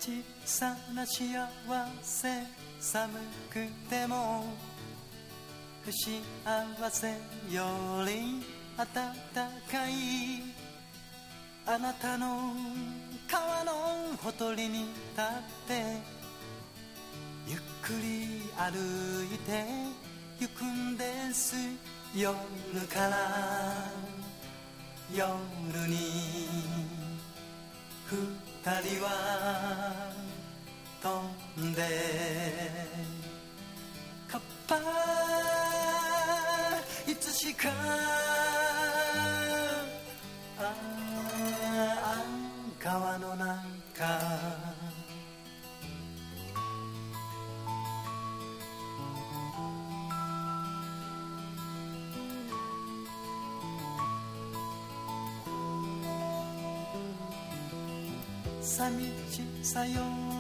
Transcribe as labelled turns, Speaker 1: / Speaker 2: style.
Speaker 1: 小さな幸せ寒くても不幸せより暖かいあなたの川のほとりに立ってゆっくり歩いてゆくんです夜から夜に二人は飛んでかっぱいつしか川の中寂しさよ